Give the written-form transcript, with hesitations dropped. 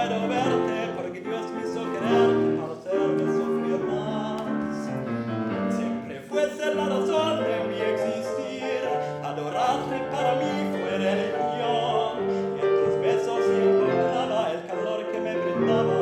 quiero verte porque Dios me hizo quererte para hacerme sufrir más. Siempre fuese la razón de mi existir, adorarte para mí fue religión. Y en tus besos encontraba el calor que me brindaba